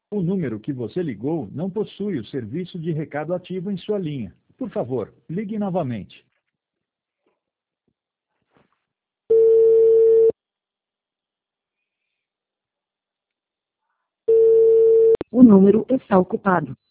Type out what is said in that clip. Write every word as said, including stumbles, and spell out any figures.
O número que você ligou não possui o serviço de recado ativo em sua linha. Por favor, ligue novamente. O número está ocupado.